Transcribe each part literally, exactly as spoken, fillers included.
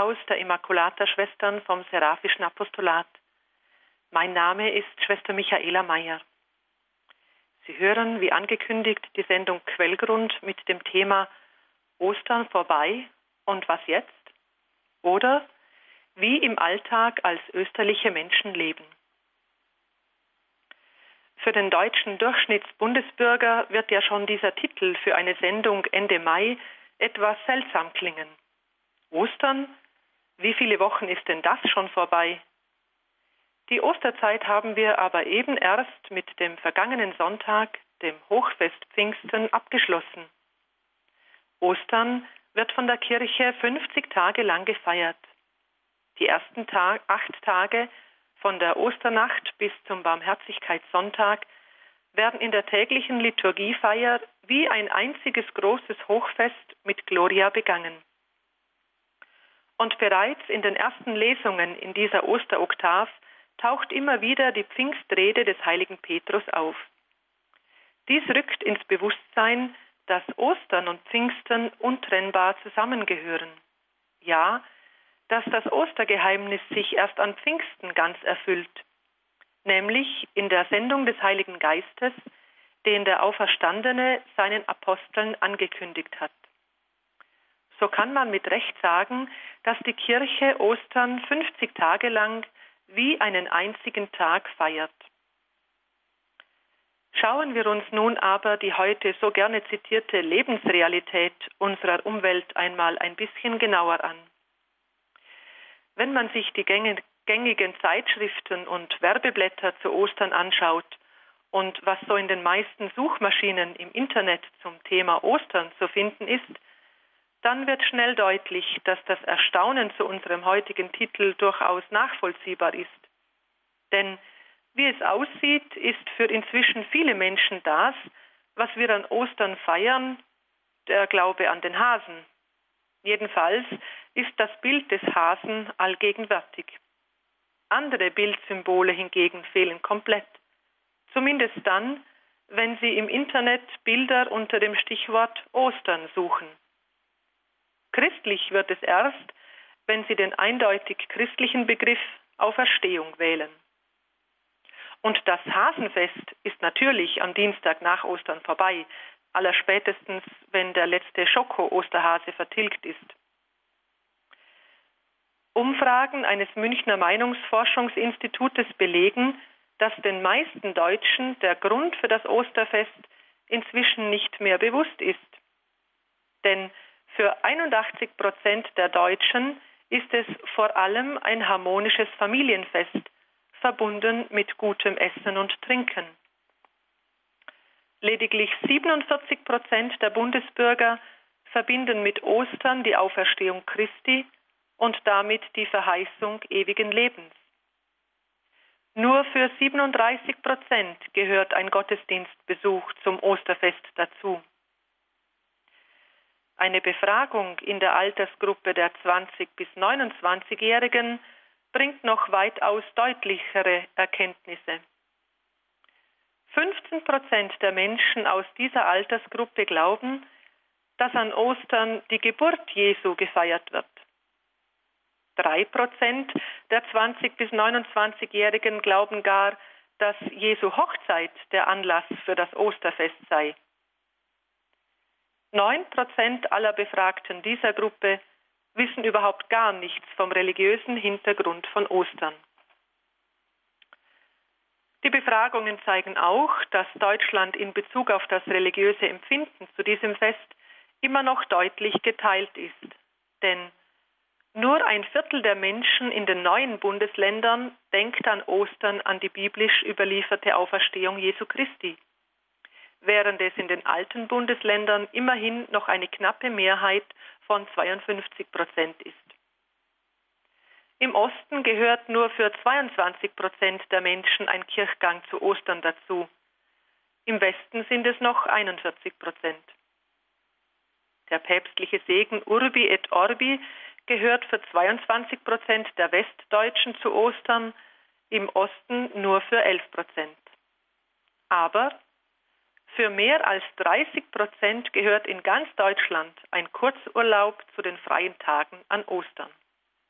Gebetshaus der Immaculata-Schwestern vom Seraphischen Apostolat. Mein Name ist Schwester Michaela Meyer. Sie hören, wie angekündigt, die Sendung Quellgrund mit dem Thema Ostern vorbei und was jetzt? Oder wie im Alltag als österliche Menschen leben. Für den deutschen Durchschnittsbundesbürger wird ja schon dieser Titel für eine Sendung Ende Mai etwas seltsam klingen. Ostern? Wie viele Wochen ist denn das schon vorbei? Die Osterzeit haben wir aber eben erst mit dem vergangenen Sonntag, dem Hochfest Pfingsten, abgeschlossen. Ostern wird von der Kirche fünfzig Tage lang gefeiert. Die ersten Tag, acht Tage von der Osternacht bis zum Barmherzigkeitssonntag werden in der täglichen Liturgiefeier wie ein einziges großes Hochfest mit Gloria begangen. Und bereits in den ersten Lesungen in dieser Osteroktav taucht immer wieder die Pfingstrede des heiligen Petrus auf. Dies rückt ins Bewusstsein, dass Ostern und Pfingsten untrennbar zusammengehören. Ja, dass das Ostergeheimnis sich erst an Pfingsten ganz erfüllt, nämlich in der Sendung des Heiligen Geistes, den der Auferstandene seinen Aposteln angekündigt hat. So kann man mit Recht sagen, dass die Kirche Ostern fünfzig Tage lang wie einen einzigen Tag feiert. Schauen wir uns nun aber die heute so gerne zitierte Lebensrealität unserer Umwelt einmal ein bisschen genauer an. Wenn man sich die gängigen Zeitschriften und Werbeblätter zu Ostern anschaut und was so in den meisten Suchmaschinen im Internet zum Thema Ostern zu finden ist, dann wird schnell deutlich, dass das Erstaunen zu unserem heutigen Titel durchaus nachvollziehbar ist. Denn wie es aussieht, ist für inzwischen viele Menschen das, was wir an Ostern feiern, der Glaube an den Hasen. Jedenfalls ist das Bild des Hasen allgegenwärtig. Andere Bildsymbole hingegen fehlen komplett. Zumindest dann, wenn Sie im Internet Bilder unter dem Stichwort Ostern suchen. Christlich wird es erst, wenn Sie den eindeutig christlichen Begriff Auferstehung wählen. Und das Hasenfest ist natürlich am Dienstag nach Ostern vorbei, allerspätestens, wenn der letzte Schoko-Osterhase vertilgt ist. Umfragen eines Münchner Meinungsforschungsinstitutes belegen, dass den meisten Deutschen der Grund für das Osterfest inzwischen nicht mehr bewusst ist. Denn für einundachtzig Prozent der Deutschen ist es vor allem ein harmonisches Familienfest, verbunden mit gutem Essen und Trinken. Lediglich siebenundvierzig Prozent der Bundesbürger verbinden mit Ostern die Auferstehung Christi und damit die Verheißung ewigen Lebens. Nur für siebenunddreißig Prozent gehört ein Gottesdienstbesuch zum Osterfest dazu. Eine Befragung in der Altersgruppe der zwanzig- bis neunundzwanzigjährigen bringt noch weitaus deutlichere Erkenntnisse. fünfzehn Prozent der Menschen aus dieser Altersgruppe glauben, dass an Ostern die Geburt Jesu gefeiert wird. Drei Prozent der zwanzig- bis neunundzwanzigjährigen glauben gar, dass Jesu Hochzeit der Anlass für das Osterfest sei. Neun Prozent aller Befragten dieser Gruppe wissen überhaupt gar nichts vom religiösen Hintergrund von Ostern. Die Befragungen zeigen auch, dass Deutschland in Bezug auf das religiöse Empfinden zu diesem Fest immer noch deutlich geteilt ist. Denn nur ein Viertel der Menschen in den neuen Bundesländern denkt an Ostern an die biblisch überlieferte Auferstehung Jesu Christi, während es in den alten Bundesländern immerhin noch eine knappe Mehrheit von zweiundfünfzig Prozent ist. Im Osten gehört nur für zweiundzwanzig Prozent der Menschen ein Kirchgang zu Ostern dazu. Im Westen sind es noch einundvierzig Prozent. Der päpstliche Segen Urbi et Orbi gehört für zweiundzwanzig Prozent der Westdeutschen zu Ostern, im Osten nur für elf Prozent. Aber für mehr als dreißig Prozent gehört in ganz Deutschland ein Kurzurlaub zu den freien Tagen an Ostern.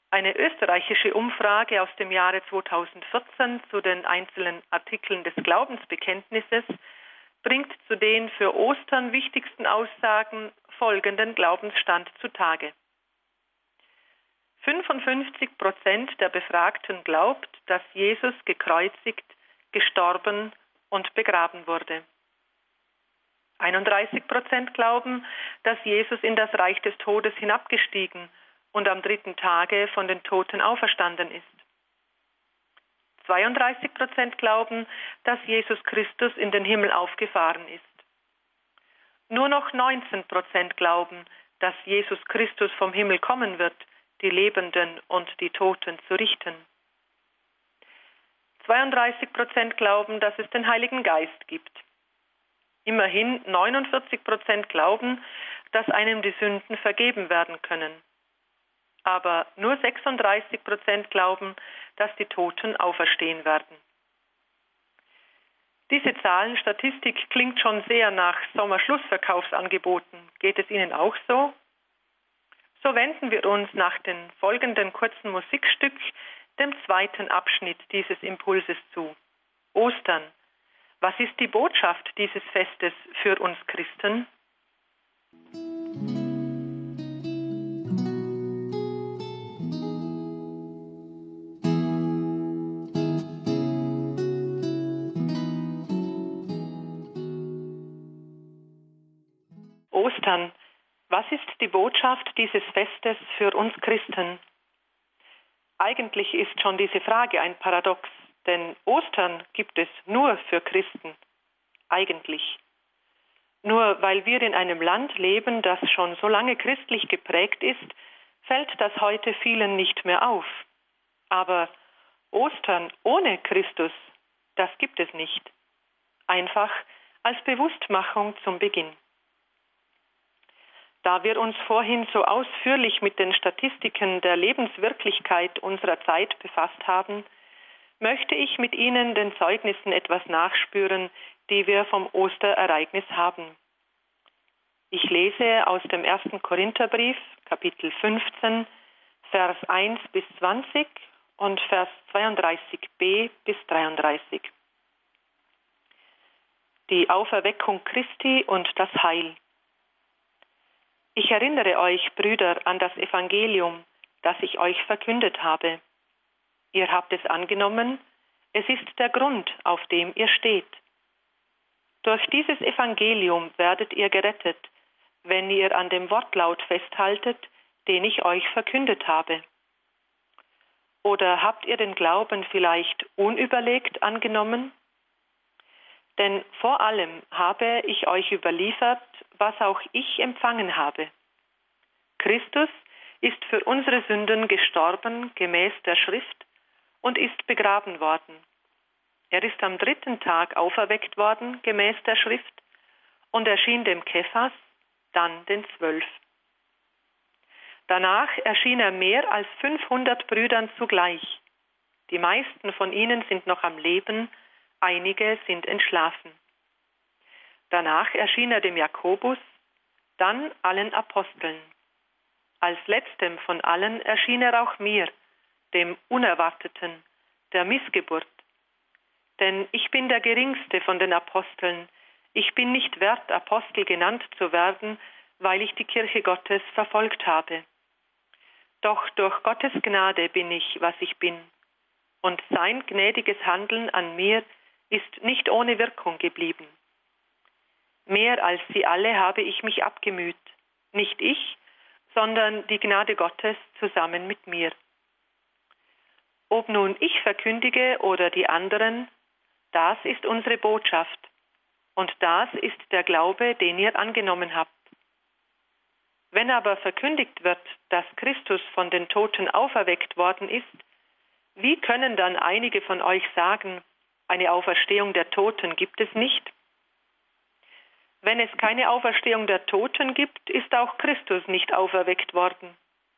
Eine österreichische Umfrage aus dem Jahre zweitausendvierzehn zu den einzelnen Artikeln des Glaubensbekenntnisses bringt zu den für Ostern wichtigsten Aussagen folgenden Glaubensstand zutage. fünfundfünfzig Prozent der Befragten glaubt, dass Jesus gekreuzigt, gestorben und begraben wurde. einunddreißig Prozent glauben, dass Jesus in das Reich des Todes hinabgestiegen und am dritten Tage von den Toten auferstanden ist. zweiunddreißig Prozent glauben, dass Jesus Christus in den Himmel aufgefahren ist. Nur noch neunzehn Prozent glauben, dass Jesus Christus vom Himmel kommen wird, die Lebenden und die Toten zu richten. zweiunddreißig Prozent glauben, dass es den Heiligen Geist gibt. Immerhin neunundvierzig Prozent glauben, dass einem die Sünden vergeben werden können. Aber nur sechsunddreißig Prozent glauben, dass die Toten auferstehen werden. Diese Zahlenstatistik klingt schon sehr nach Sommerschlussverkaufsangeboten. Geht es Ihnen auch so? So wenden wir uns nach dem folgenden kurzen Musikstück dem zweiten Abschnitt dieses Impulses zu. Ostern. Was ist die Botschaft dieses Festes für uns Christen? Ostern. Was ist die Botschaft dieses Festes für uns Christen? Eigentlich ist schon diese Frage ein Paradox, denn Ostern gibt es nur für Christen. Eigentlich. Nur weil wir in einem Land leben, das schon so lange christlich geprägt ist, fällt das heute vielen nicht mehr auf. Aber Ostern ohne Christus, das gibt es nicht. Einfach als Bewusstmachung zum Beginn. Da wir uns vorhin so ausführlich mit den Statistiken der Lebenswirklichkeit unserer Zeit befasst haben, möchte ich mit Ihnen den Zeugnissen etwas nachspüren, die wir vom Osterereignis haben. Ich lese aus dem ersten Korintherbrief, Kapitel fünfzehn, Vers eins bis zwanzig und Vers zweiunddreißig b bis dreiunddreißig. Die Auferweckung Christi und das Heil. Ich erinnere euch, Brüder, an das Evangelium, das ich euch verkündet habe. Ihr habt es angenommen, es ist der Grund, auf dem ihr steht. Durch dieses Evangelium werdet ihr gerettet, wenn ihr an dem Wortlaut festhaltet, den ich euch verkündet habe. Oder habt ihr den Glauben vielleicht unüberlegt angenommen? Denn vor allem habe ich euch überliefert, was auch ich empfangen habe. Christus ist für unsere Sünden gestorben gemäß der Schrift und ist begraben worden. Er ist am dritten Tag auferweckt worden gemäß der Schrift und erschien dem Kephas, dann den Zwölf. Danach erschien er mehr als fünfhundert Brüdern zugleich. Die meisten von ihnen sind noch am Leben, einige sind entschlafen. Danach erschien er dem Jakobus, dann allen Aposteln. Als letztem von allen erschien er auch mir, dem Unerwarteten, der Missgeburt. Denn ich bin der geringste von den Aposteln. Ich bin nicht wert, Apostel genannt zu werden, weil ich die Kirche Gottes verfolgt habe. Doch durch Gottes Gnade bin ich, was ich bin. Und sein gnädiges Handeln an mir ist nicht ohne Wirkung geblieben. Mehr als sie alle habe ich mich abgemüht, nicht ich, sondern die Gnade Gottes zusammen mit mir. Ob nun ich verkündige oder die anderen, das ist unsere Botschaft und das ist der Glaube, den ihr angenommen habt. Wenn aber verkündigt wird, dass Christus von den Toten auferweckt worden ist, wie können dann einige von euch sagen, eine Auferstehung der Toten gibt es nicht? Wenn es keine Auferstehung der Toten gibt, ist auch Christus nicht auferweckt worden.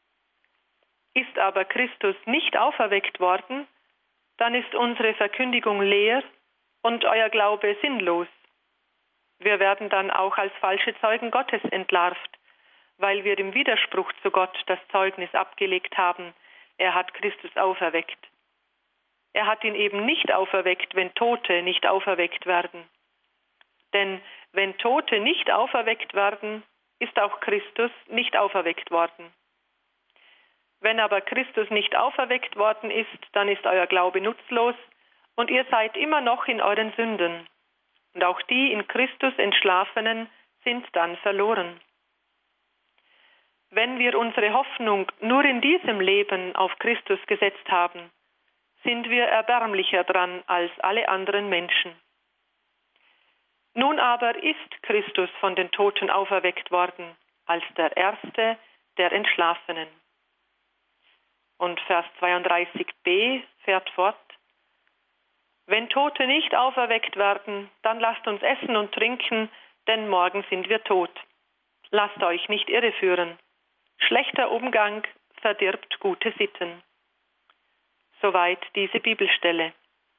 Ist aber Christus nicht auferweckt worden, dann ist unsere Verkündigung leer und euer Glaube sinnlos. Wir werden dann auch als falsche Zeugen Gottes entlarvt, weil wir im Widerspruch zu Gott das Zeugnis abgelegt haben, er hat Christus auferweckt. Er hat ihn eben nicht auferweckt, wenn Tote nicht auferweckt werden. Denn wenn Tote nicht auferweckt werden, ist auch Christus nicht auferweckt worden. Wenn aber Christus nicht auferweckt worden ist, dann ist euer Glaube nutzlos und ihr seid immer noch in euren Sünden. Und auch die in Christus Entschlafenen sind dann verloren. Wenn wir unsere Hoffnung nur in diesem Leben auf Christus gesetzt haben, sind wir erbärmlicher dran als alle anderen Menschen. Nun aber ist Christus von den Toten auferweckt worden, als der Erste der Entschlafenen. Und Vers zweiunddreißig b fährt fort: Wenn Tote nicht auferweckt werden, dann lasst uns essen und trinken, denn morgen sind wir tot. Lasst euch nicht irreführen. Schlechter Umgang verdirbt gute Sitten. Soweit diese Bibelstelle.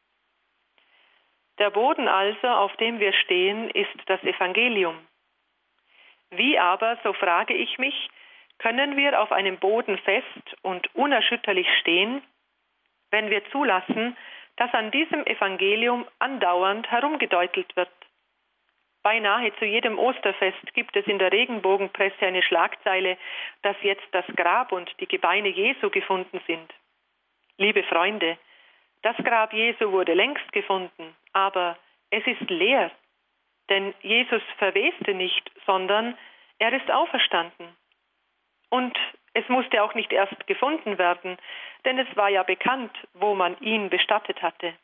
Der Boden also, auf dem wir stehen, ist das Evangelium. Wie aber, so frage ich mich, können wir auf einem Boden fest und unerschütterlich stehen, wenn wir zulassen, dass an diesem Evangelium andauernd herumgedeutelt wird? Beinahe zu jedem Osterfest gibt es in der Regenbogenpresse eine Schlagzeile, dass jetzt das Grab und die Gebeine Jesu gefunden sind. Liebe Freunde, das Grab Jesu wurde längst gefunden, aber es ist leer, denn Jesus verweste nicht, sondern er ist auferstanden. Und es musste auch nicht erst gefunden werden, denn es war ja bekannt, wo man ihn bestattet hatte.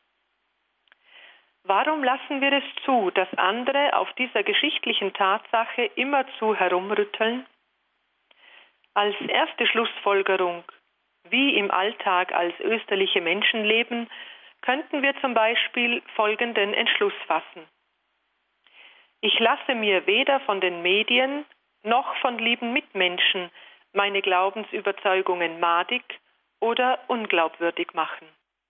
Warum lassen wir es zu, dass andere auf dieser geschichtlichen Tatsache immerzu herumrütteln? Als erste Schlussfolgerung, wie im Alltag als österliche Menschen leben, könnten wir zum Beispiel folgenden Entschluss fassen. Ich lasse mir weder von den Medien noch von lieben Mitmenschen meine Glaubensüberzeugungen madig oder unglaubwürdig machen.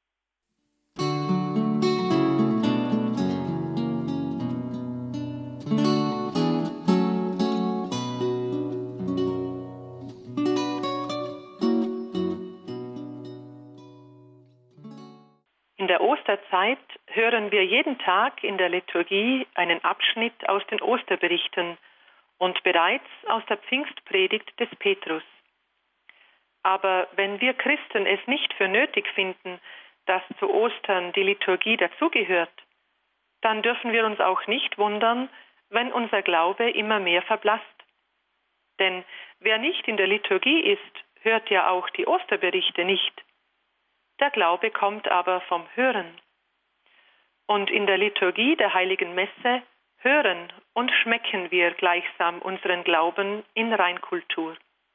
In der Osterzeit hören wir jeden Tag in der Liturgie einen Abschnitt aus den Osterberichten und bereits aus der Pfingstpredigt des Petrus. Aber wenn wir Christen es nicht für nötig finden, dass zu Ostern die Liturgie dazugehört, dann dürfen wir uns auch nicht wundern, wenn unser Glaube immer mehr verblasst. Denn wer nicht in der Liturgie ist, hört ja auch die Osterberichte nicht. Der Glaube kommt aber vom Hören. Und in der Liturgie der Heiligen Messe hören und schmecken wir gleichsam unseren Glauben in Reinkultur.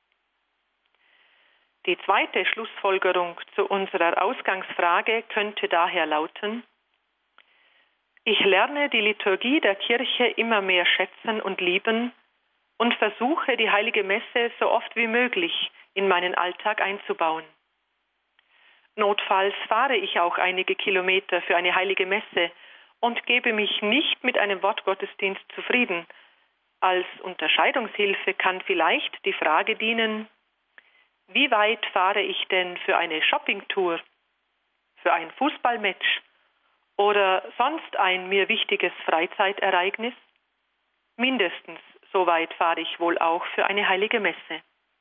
Die zweite Schlussfolgerung zu unserer Ausgangsfrage könnte daher lauten: Ich lerne die Liturgie der Kirche immer mehr schätzen und lieben und versuche, die Heilige Messe so oft wie möglich in meinen Alltag einzubauen. Notfalls fahre ich auch einige Kilometer für eine heilige Messe und gebe mich nicht mit einem Wortgottesdienst zufrieden. Als Unterscheidungshilfe kann vielleicht die Frage dienen: Wie weit fahre ich denn für eine Shoppingtour, für ein Fußballmatch oder sonst ein mir wichtiges Freizeitereignis? Mindestens so weit fahre ich wohl auch für eine heilige Messe.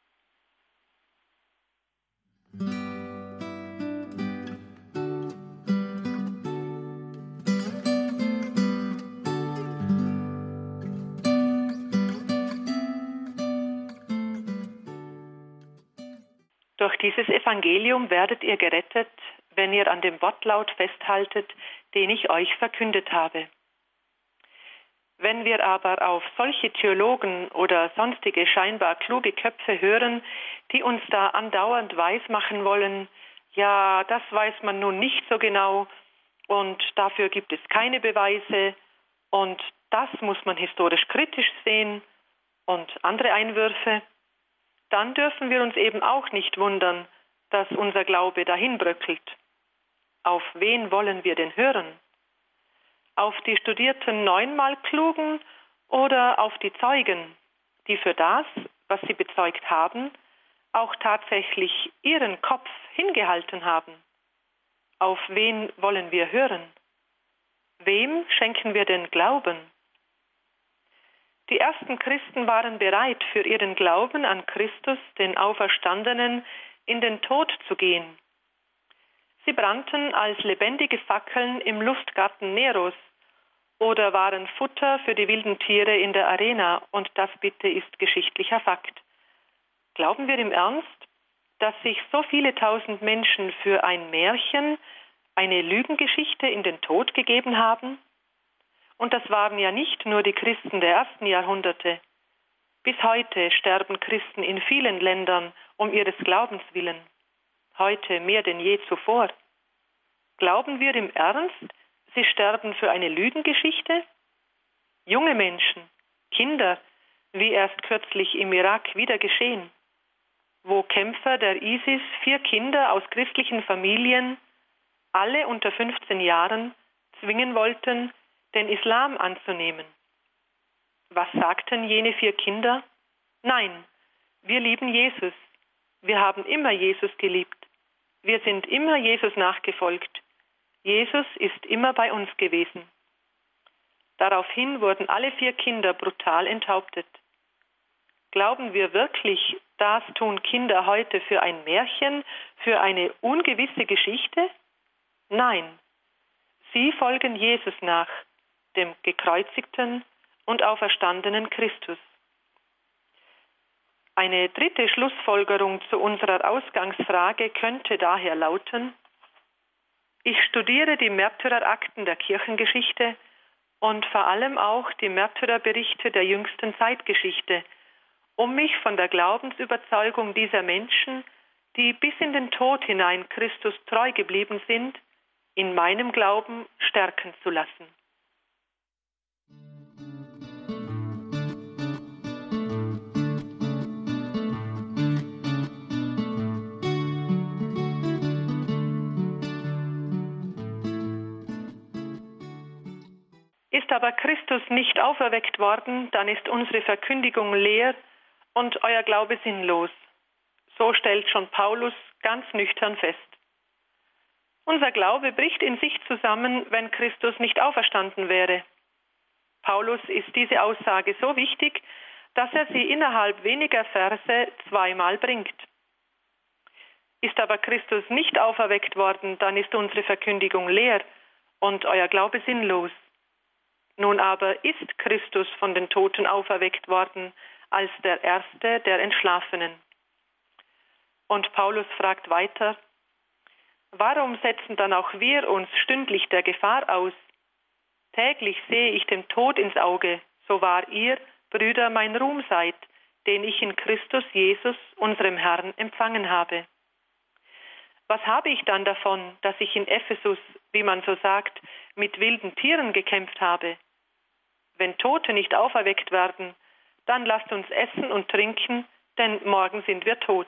Durch dieses Evangelium werdet ihr gerettet, wenn ihr an dem Wortlaut festhaltet, den ich euch verkündet habe. Wenn wir aber auf solche Theologen oder sonstige scheinbar kluge Köpfe hören, die uns da andauernd weismachen wollen, ja, das weiß man nun nicht so genau und dafür gibt es keine Beweise und das muss man historisch kritisch sehen und andere Einwürfe, dann dürfen wir uns eben auch nicht wundern, dass unser Glaube dahinbröckelt. Auf wen wollen wir denn hören? Auf die studierten neunmal Klugen oder auf die Zeugen, die für das, was sie bezeugt haben, auch tatsächlich ihren Kopf hingehalten haben? Auf wen wollen wir hören? Wem schenken wir den Glauben? Die ersten Christen waren bereit, für ihren Glauben an Christus, den Auferstandenen, in den Tod zu gehen. Sie brannten als lebendige Fackeln im Lustgarten Neros oder waren Futter für die wilden Tiere in der Arena, und das bitte ist geschichtlicher Fakt. Glauben wir im Ernst, dass sich so viele tausend Menschen für ein Märchen, eine Lügengeschichte in den Tod gegeben haben? Und das waren ja nicht nur die Christen der ersten Jahrhunderte. Bis heute sterben Christen in vielen Ländern um ihres Glaubens willen. Heute mehr denn je zuvor. Glauben wir im Ernst, sie sterben für eine Lügengeschichte? Junge Menschen, Kinder, wie erst kürzlich im Irak wieder geschehen, wo Kämpfer der ISIS vier Kinder aus christlichen Familien, alle unter fünfzehn Jahren, zwingen wollten, den Islam anzunehmen. Was sagten jene vier Kinder? Nein, wir lieben Jesus. Wir haben immer Jesus geliebt. Wir sind immer Jesus nachgefolgt. Jesus ist immer bei uns gewesen. Daraufhin wurden alle vier Kinder brutal enthauptet. Glauben wir wirklich, das tun Kinder heute für ein Märchen, für eine ungewisse Geschichte? Nein, sie folgen Jesus nach, dem gekreuzigten und auferstandenen Christus. Eine dritte Schlussfolgerung zu unserer Ausgangsfrage könnte daher lauten: Ich studiere die Märtyrerakten der Kirchengeschichte und vor allem auch die Märtyrerberichte der jüngsten Zeitgeschichte, um mich von der Glaubensüberzeugung dieser Menschen, die bis in den Tod hinein Christus treu geblieben sind, in meinem Glauben stärken zu lassen. Ist aber Christus nicht auferweckt worden, dann ist unsere Verkündigung leer und euer Glaube sinnlos. So stellt schon Paulus ganz nüchtern fest. Unser Glaube bricht in sich zusammen, wenn Christus nicht auferstanden wäre. Paulus ist diese Aussage so wichtig, dass er sie innerhalb weniger Verse zweimal bringt. Ist aber Christus nicht auferweckt worden, dann ist unsere Verkündigung leer und euer Glaube sinnlos. Nun aber ist Christus von den Toten auferweckt worden als der Erste der Entschlafenen. Und Paulus fragt weiter: Warum setzen dann auch wir uns stündlich der Gefahr aus? Täglich sehe ich dem Tod ins Auge, so wahr ihr, Brüder, mein Ruhm seid, den ich in Christus Jesus, unserem Herrn, empfangen habe. Was habe ich dann davon, dass ich in Ephesus, wie man so sagt, mit wilden Tieren gekämpft habe? Wenn Tote nicht auferweckt werden, dann lasst uns essen und trinken, denn morgen sind wir tot.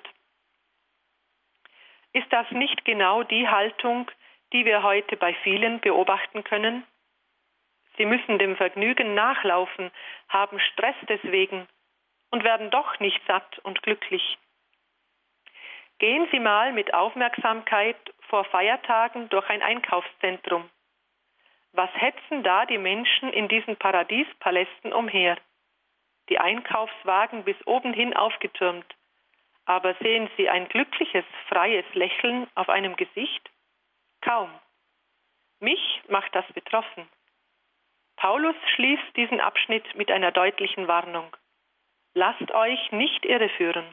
Ist das nicht genau die Haltung, die wir heute bei vielen beobachten können? Sie müssen dem Vergnügen nachlaufen, haben Stress deswegen und werden doch nicht satt und glücklich. Gehen Sie mal mit Aufmerksamkeit vor Feiertagen durch ein Einkaufszentrum. Was hetzen da die Menschen in diesen Paradiespalästen umher? Die Einkaufswagen bis oben hin aufgetürmt. Aber sehen Sie ein glückliches, freies Lächeln auf einem Gesicht? Kaum. Mich macht das betroffen. Paulus schließt diesen Abschnitt mit einer deutlichen Warnung. Lasst euch nicht irreführen.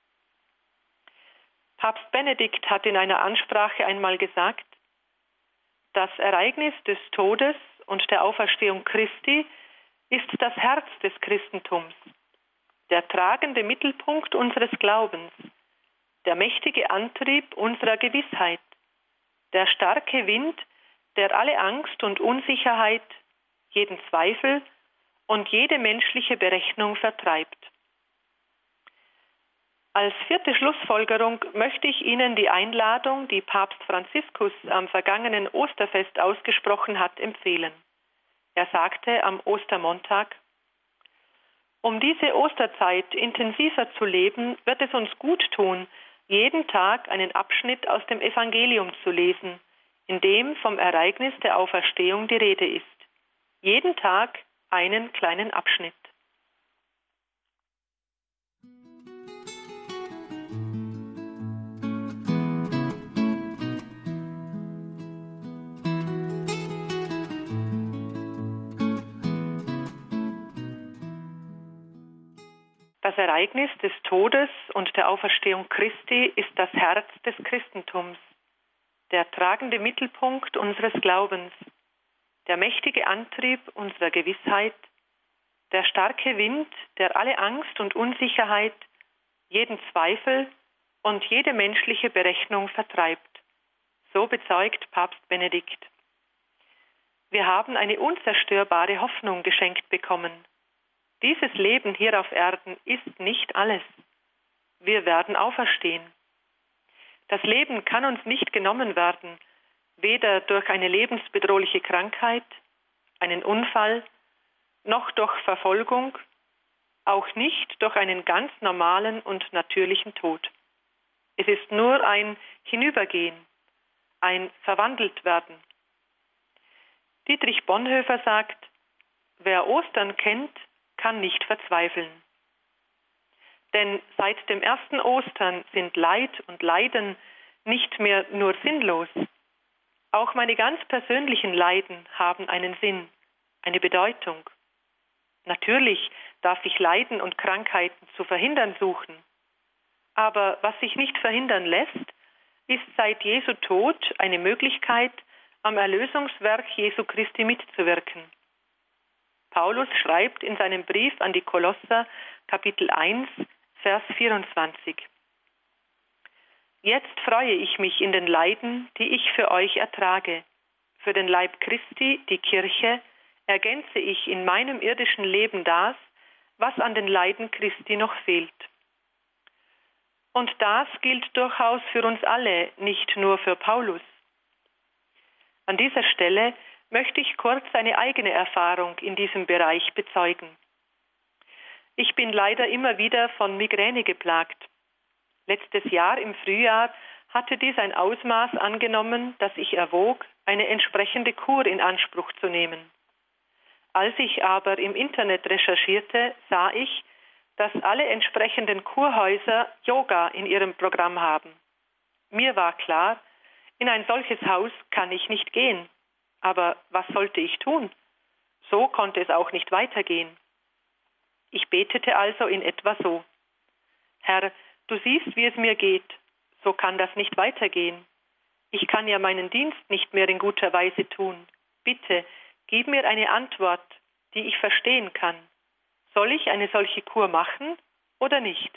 Papst Benedikt hat in einer Ansprache einmal gesagt: Das Ereignis des Todes und der Auferstehung Christi ist das Herz des Christentums, der tragende Mittelpunkt unseres Glaubens, der mächtige Antrieb unserer Gewissheit, der starke Wind, der alle Angst und Unsicherheit, jeden Zweifel und jede menschliche Berechnung vertreibt. Als vierte Schlussfolgerung möchte ich Ihnen die Einladung, die Papst Franziskus am vergangenen Osterfest ausgesprochen hat, empfehlen. Er sagte am Ostermontag: Um diese Osterzeit intensiver zu leben, wird es uns gut tun, jeden Tag einen Abschnitt aus dem Evangelium zu lesen, in dem vom Ereignis der Auferstehung die Rede ist. Jeden Tag einen kleinen Abschnitt. Das Ereignis des Todes und der Auferstehung Christi ist das Herz des Christentums, der tragende Mittelpunkt unseres Glaubens, der mächtige Antrieb unserer Gewissheit, der starke Wind, der alle Angst und Unsicherheit, jeden Zweifel und jede menschliche Berechnung vertreibt. So bezeugt Papst Benedikt. Wir haben eine unzerstörbare Hoffnung geschenkt bekommen. Dieses Leben hier auf Erden ist nicht alles. Wir werden auferstehen. Das Leben kann uns nicht genommen werden, weder durch eine lebensbedrohliche Krankheit, einen Unfall, noch durch Verfolgung, auch nicht durch einen ganz normalen und natürlichen Tod. Es ist nur ein Hinübergehen, ein Verwandeltwerden. Dietrich Bonhoeffer sagt, wer Ostern kennt, kann nicht verzweifeln. Denn seit dem ersten Ostern sind Leid und Leiden nicht mehr nur sinnlos. Auch meine ganz persönlichen Leiden haben einen Sinn, eine Bedeutung. Natürlich darf ich Leiden und Krankheiten zu verhindern suchen. Aber was sich nicht verhindern lässt, ist seit Jesu Tod eine Möglichkeit, am Erlösungswerk Jesu Christi mitzuwirken. Paulus schreibt in seinem Brief an die Kolosser, Kapitel eins, Vers vierundzwanzig. Jetzt freue ich mich in den Leiden, die ich für euch ertrage. Für den Leib Christi, die Kirche, ergänze ich in meinem irdischen Leben das, was an den Leiden Christi noch fehlt. Und das gilt durchaus für uns alle, nicht nur für Paulus. An dieser Stelle möchte ich kurz eine eigene Erfahrung in diesem Bereich bezeugen. Ich bin leider immer wieder von Migräne geplagt. Letztes Jahr im Frühjahr hatte dies ein Ausmaß angenommen, dass ich erwog, eine entsprechende Kur in Anspruch zu nehmen. Als ich aber im Internet recherchierte, sah ich, dass alle entsprechenden Kurhäuser Yoga in ihrem Programm haben. Mir war klar, in ein solches Haus kann ich nicht gehen. Aber was sollte ich tun? So konnte es auch nicht weitergehen. Ich betete also in etwa so: Herr, du siehst, wie es mir geht. So kann das nicht weitergehen. Ich kann ja meinen Dienst nicht mehr in guter Weise tun. Bitte, gib mir eine Antwort, die ich verstehen kann. Soll ich eine solche Kur machen oder nicht?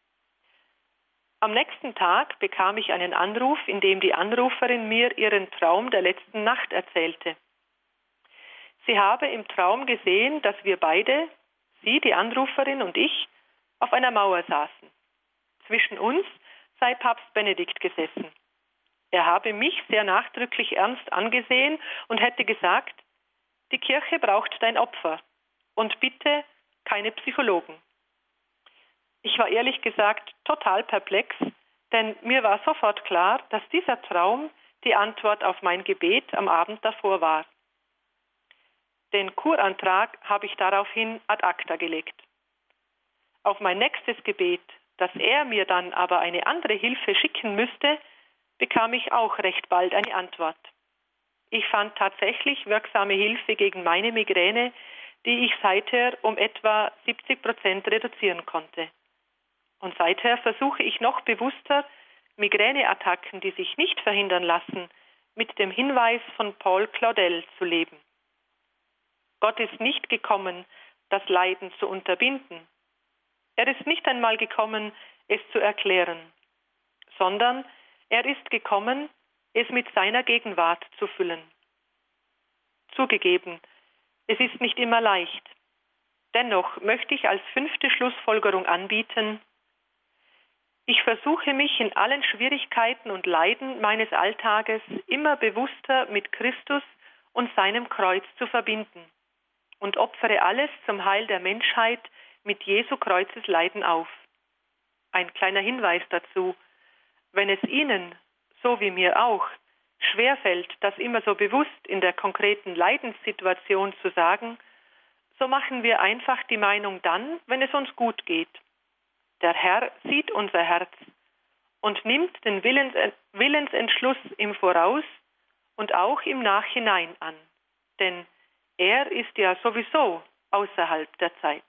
Am nächsten Tag bekam ich einen Anruf, in dem die Anruferin mir ihren Traum der letzten Nacht erzählte. Sie habe im Traum gesehen, dass wir beide, sie, die Anruferin und ich, auf einer Mauer saßen. Zwischen uns sei Papst Benedikt gesessen. Er habe mich sehr nachdrücklich ernst angesehen und hätte gesagt, die Kirche braucht dein Opfer und bitte keine Psychologen. Ich war ehrlich gesagt total perplex, denn mir war sofort klar, dass dieser Traum die Antwort auf mein Gebet am Abend davor war. Den Kurantrag habe ich daraufhin ad acta gelegt. Auf mein nächstes Gebet, dass er mir dann aber eine andere Hilfe schicken müsste, bekam ich auch recht bald eine Antwort. Ich fand tatsächlich wirksame Hilfe gegen meine Migräne, die ich seither um etwa siebzig Prozent reduzieren konnte. Und seither versuche ich noch bewusster, Migräneattacken, die sich nicht verhindern lassen, mit dem Hinweis von Paul Claudel zu leben. Gott ist nicht gekommen, das Leiden zu unterbinden. Er ist nicht einmal gekommen, es zu erklären, sondern er ist gekommen, es mit seiner Gegenwart zu füllen. Zugegeben, es ist nicht immer leicht. Dennoch möchte ich als fünfte Schlussfolgerung anbieten: Ich versuche mich in allen Schwierigkeiten und Leiden meines Alltages immer bewusster mit Christus und seinem Kreuz zu verbinden und opfere alles zum Heil der Menschheit mit Jesu Kreuzes Leiden auf. Ein kleiner Hinweis dazu: Wenn es Ihnen, so wie mir auch, schwerfällt, das immer so bewusst in der konkreten Leidenssituation zu sagen, so machen wir einfach die Meinung dann, wenn es uns gut geht. Der Herr sieht unser Herz und nimmt den Willens, Willensentschluss im Voraus und auch im Nachhinein an, denn er ist ja sowieso außerhalb der Zeit.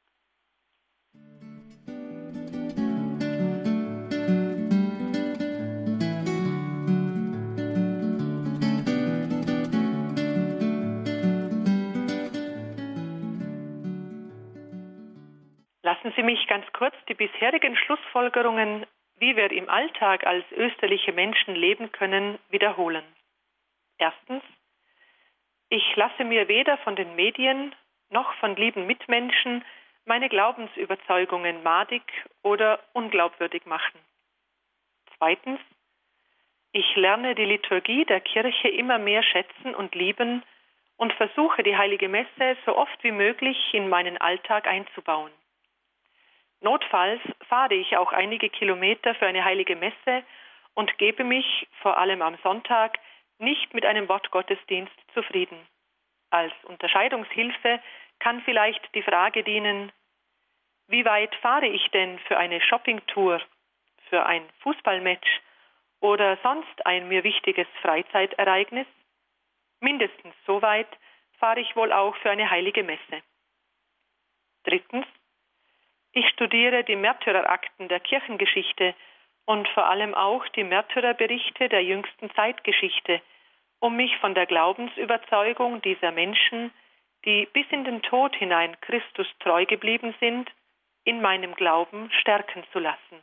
Lassen Sie mich ganz kurz die bisherigen Schlussfolgerungen, wie wir im Alltag als österliche Menschen leben können, wiederholen. Erstens: Ich lasse mir weder von den Medien noch von lieben Mitmenschen meine Glaubensüberzeugungen madig oder unglaubwürdig machen. Zweitens: Ich lerne die Liturgie der Kirche immer mehr schätzen und lieben und versuche, die Heilige Messe so oft wie möglich in meinen Alltag einzubauen. Notfalls fahre ich auch einige Kilometer für eine Heilige Messe und gebe mich, vor allem am Sonntag, nicht mit einem Wortgottesdienst zufrieden. Als Unterscheidungshilfe kann vielleicht die Frage dienen: Wie weit fahre ich denn für eine Shoppingtour, für ein Fußballmatch oder sonst ein mir wichtiges Freizeitereignis? Mindestens so weit fahre ich wohl auch für eine Heilige Messe. Drittens: Ich studiere die Märtyrerakten der Kirchengeschichte und vor allem auch die Märtyrerberichte der jüngsten Zeitgeschichte, um mich von der Glaubensüberzeugung dieser Menschen, die bis in den Tod hinein Christus treu geblieben sind, in meinem Glauben stärken zu lassen.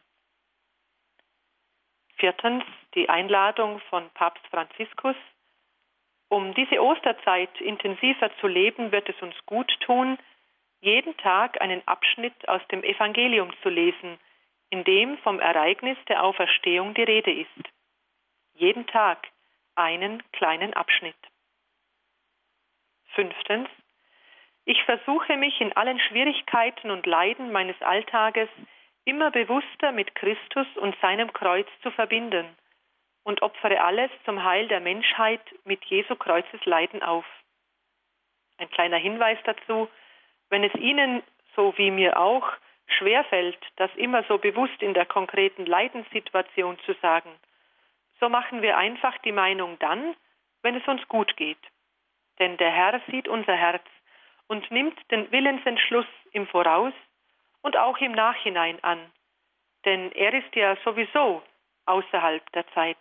Viertens: Die Einladung von Papst Franziskus: Um diese Osterzeit intensiver zu leben, wird es uns gut tun, jeden Tag einen Abschnitt aus dem Evangelium zu lesen, in dem vom Ereignis der Auferstehung die Rede ist. Jeden Tag einen kleinen Abschnitt. Fünftens: Ich versuche mich in allen Schwierigkeiten und Leiden meines Alltages immer bewusster mit Christus und seinem Kreuz zu verbinden und opfere alles zum Heil der Menschheit mit Jesu Kreuzes Leiden auf. Ein kleiner Hinweis dazu: Wenn es Ihnen, so wie mir auch, schwerfällt, das immer so bewusst in der konkreten Leidenssituation zu sagen, so machen wir einfach die Meinung dann, wenn es uns gut geht. Denn der Herr sieht unser Herz und nimmt den Willensentschluss im Voraus und auch im Nachhinein an, denn er ist ja sowieso außerhalb der Zeit.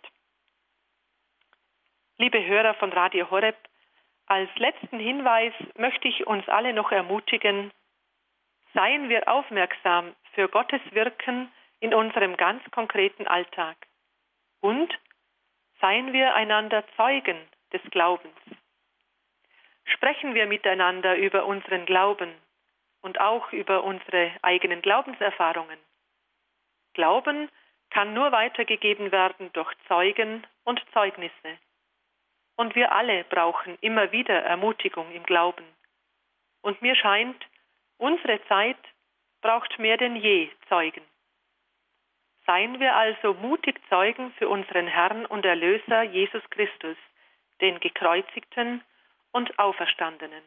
Liebe Hörer von Radio Horeb, als letzten Hinweis möchte ich uns alle noch ermutigen: Seien wir aufmerksam für Gottes Wirken in unserem ganz konkreten Alltag und seien wir einander Zeugen des Glaubens. Sprechen wir miteinander über unseren Glauben und auch über unsere eigenen Glaubenserfahrungen. Glauben kann nur weitergegeben werden durch Zeugen und Zeugnisse. Und wir alle brauchen immer wieder Ermutigung im Glauben. Und mir scheint, unsere Zeit braucht mehr denn je Zeugen. Seien wir also mutig Zeugen für unseren Herrn und Erlöser Jesus Christus, den Gekreuzigten und Auferstandenen.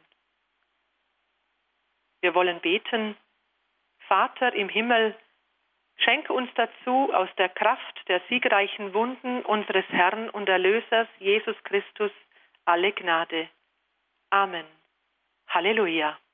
Wir wollen beten: Vater im Himmel, schenke uns dazu aus der Kraft der siegreichen Wunden unseres Herrn und Erlösers Jesus Christus alle Gnade. Amen. Halleluja.